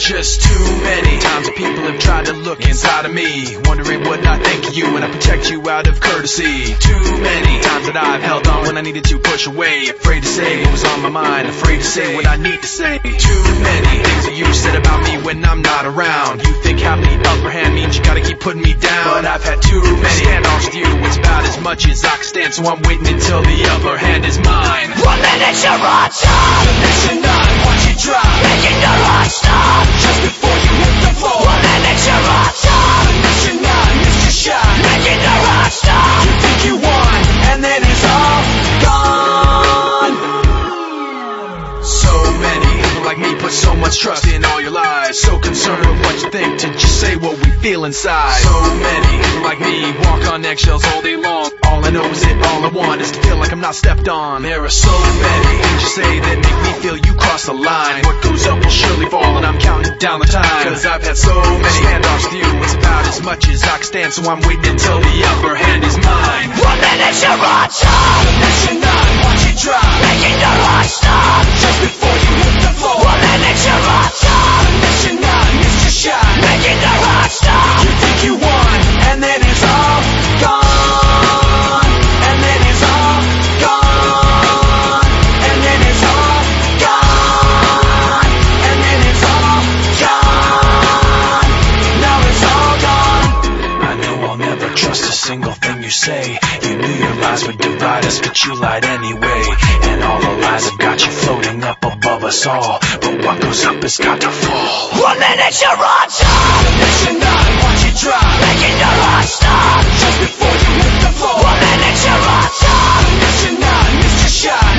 just too many times that people have tried to look inside of me, wondering what I think of you when I protect you out of courtesy. Too many times that I've held on when I needed to push away, afraid to say what was on my mind, afraid to say what I need to say. Too many things that you said about me when I'm not around. You think having the upper hand means you gotta keep putting me down, but I've had too many standoffs with you. It's about as much as I can stand, so I'm waiting until the upper hand is mine. 1 minute you're on top, the next you're not, watch it drop, making the rock stop. just before you hit the floor. 1 minute you're on top, The next you're not, missed your shot, making the rock stop. you think you won, and then it's all gone. So many people like me put so much trust in all your lies, so concerned with what you think to just say what we feel inside. So many people like me walk on eggshells all day long. All I know is that all I want is to feel like I'm not stepped on. There are so many things you say that make me feel you cross the line. What goes up will surely fall, and I'm counting down the time, cause I've had so many handoffs with you. It's about as much as I can stand, so I'm waiting until the upper hand is mine. 1 minute you're on top, The next you're not, watch it drop, making the rock stop. just before you hit the floor. 1 minute you're on top, The next you're not, missed your shot, making the rock stop. you think you won, and then it's all gone. And then it's all gone. And then it's all gone. And then it's all gone. Now it's all gone. I know I'll never trust a single thing you say. You knew your lies would divide us, but you lied anyway. And all the lies have got you floating up above us all, but what goes up has got to fall. 1 minute you're on top, The next you're not, watch it drop, making the rock stop. just before you hit the floor. 1 minute you're on top, The next you're not, missed your shot,